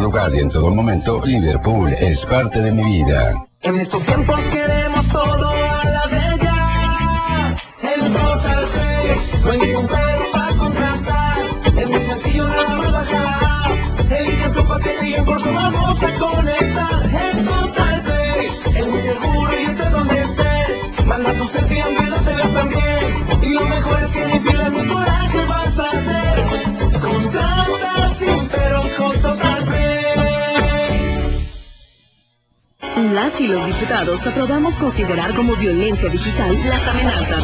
lugar y en todo momento, Liverpool es parte de mi vida. En estos tiempos queremos todo a la de ya. En Total Play, no hay ningún pero para contratar. Es muy sencillo, nada va a bajar. Elige tu paquete y en corto vamos a conectar. En Total Play, es muy seguro y esté donde esté. Manda tu selfie aunque no te veas tan bien. Y lo mejor es que ni pilas ni coraje vas a hacer. Contrata sin pero con Total Play. Las y los diputados aprobamos considerar como violencia digital las amenazas